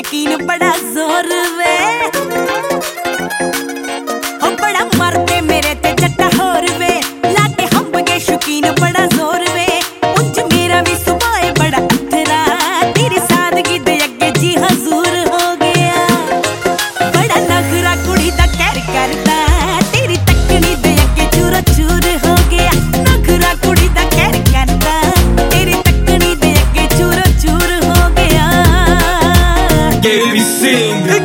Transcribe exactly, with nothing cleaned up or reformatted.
शकीन बड़ा जोर वे हो बड़ा मरते मेरे ते जट्टा होर वे लाके हंब के शकीन बड़ा जोर वे उंज मेरा भी सुभाए बड़ा अथरा तेरी सादगी दे अगे जी हजूर हो गया बड़ा नखरा कुड़ी दा कहर करदा तेरी तकनी दे अगे चूरो चूर हो गया नखरा कुड़ी दा कहर करदा तेरी तकनी दे अगे चूरो चूर हो गया Gary Singh